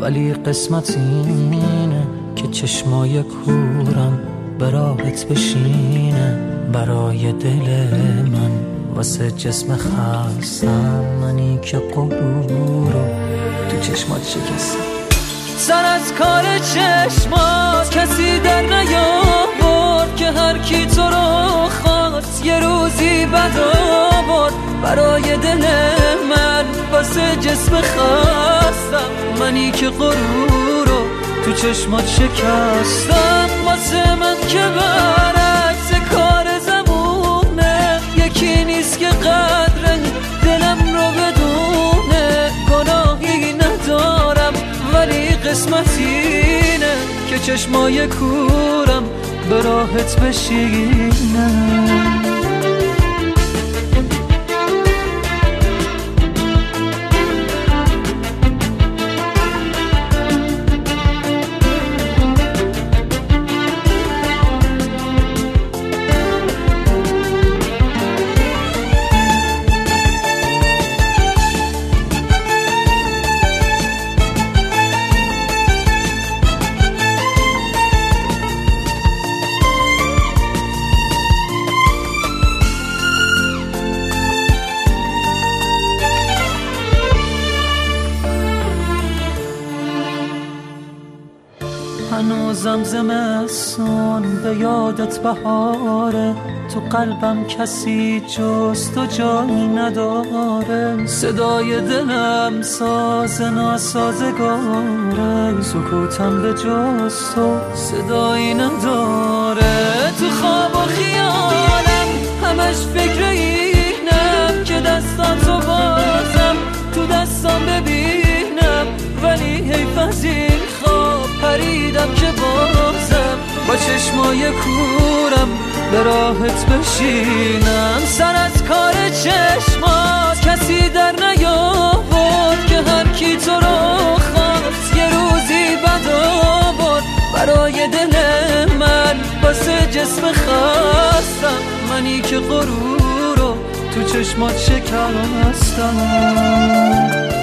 ولی قسمت اینه که چشمای کورم به راحت بشینه برای دل من، واسه جسم خستم منی که غرور رو تو چشمات شکستم. سر از کار چشمات کسی در نیاورد که هر کی تو رو خواست یه روزی بد آورد برای دل من، واسه جسم خستم منی که غرور رو تو چشمات شکستم. واسه من که برعکس کار زمونه، یکی نیست که قدر دلم رو بدونه. گناهی ندارم ولی قسمت اینه که چشمای کورم به راحت بشینه. هنوزم زمستون به یادت بهاره، تو قلبم کسی جز تو جایی نداره. صدای دلم ساز ناسازگاره، سکوتم به جز تو صدایی نداره. تو خواب و خیالم همش فکر اینم که دستاتو بازم تو دستام ببینم، ولی حیف از این خواب پریدم که بازم با چشمای کورم به راحت بشینم. سر از کار چشمات کسی در نیاورد که هر کی تو رو خواست یه روزی بد آورد برای دل من، واسه جسم خستم منی که غرور رو تو چشمات شکستم.